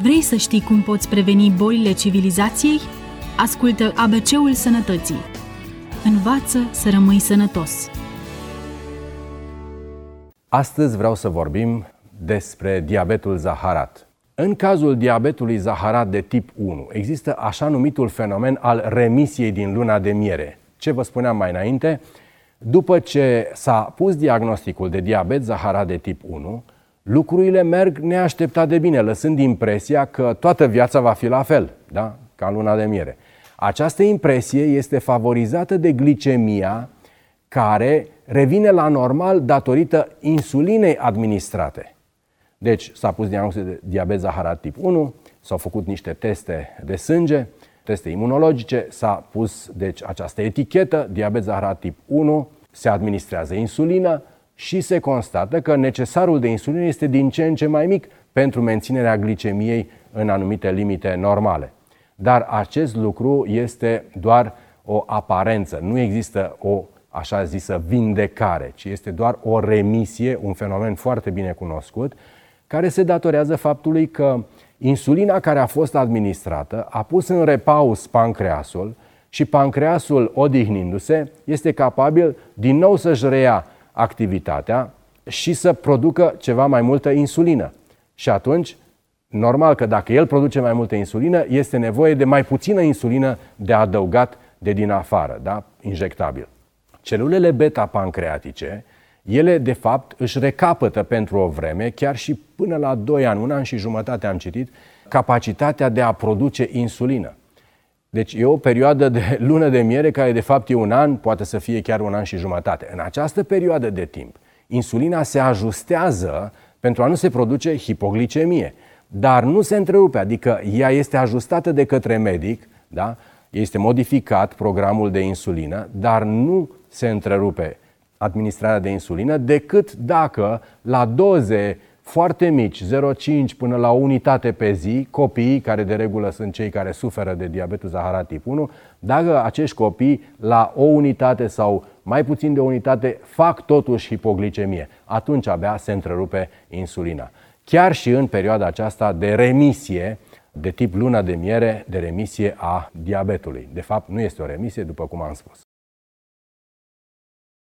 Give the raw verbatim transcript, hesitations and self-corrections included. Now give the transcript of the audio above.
Vrei să știi cum poți preveni bolile civilizației? Ascultă A B C-ul Sănătății. Învață să rămâi sănătos. Astăzi vreau să vorbim despre diabetul zaharat. În cazul diabetului zaharat de tip unu, există așa numitul fenomen al remisiei din luna de miere. Ce vă spuneam mai înainte, după ce s-a pus diagnosticul de diabet zaharat de tip unu, lucrurile merg neașteptat de bine, lăsând impresia că toată viața va fi la fel, da? Ca în luna de miere. Această impresie este favorizată de glicemia care revine la normal datorită insulinei administrate. Deci s-a pus diagnosticul de diabet zaharat tip unu, s-au făcut niște teste de sânge, teste imunologice, s-a pus deci această etichetă, diabet zaharat tip unu, se administrează insulină și se constată că necesarul de insulină este din ce în ce mai mic pentru menținerea glicemiei în anumite limite normale. Dar acest lucru este doar o aparență, nu există o așa zisă vindecare, ci este doar o remisie, un fenomen foarte bine cunoscut, care se datorează faptului că insulina care a fost administrată a pus în repaus pancreasul și pancreasul, odihnindu-se, este capabil din nou să-și reia activitatea și să producă ceva mai multă insulină. Și atunci, normal că dacă el produce mai multă insulină, este nevoie de mai puțină insulină de adăugat de din afară, da? Injectabil. Celulele beta-pancreatice, ele de fapt își recapătă pentru o vreme, chiar și până la doi ani, un an și jumătate am citit, capacitatea de a produce insulină. Deci e o perioadă de lună de miere care de fapt e un an, poate să fie chiar un an și jumătate. În această perioadă de timp, insulina se ajustează pentru a nu se produce hipoglicemie, dar nu se întrerupe, adică ea este ajustată de către medic, da? Este modificat programul de insulină, dar nu se întrerupe administrarea de insulină decât dacă la doze foarte mici, zero virgulă cinci până la o unitate pe zi, copiii, care de regulă sunt cei care suferă de diabetul zaharat tip unu, dacă acești copii la o unitate sau mai puțin de o unitate fac totuși hipoglicemie, atunci abia se întrerupe insulina. Chiar și în perioada aceasta de remisie, de tip luna de miere, de remisie a diabetului. De fapt, nu este o remisie, după cum am spus.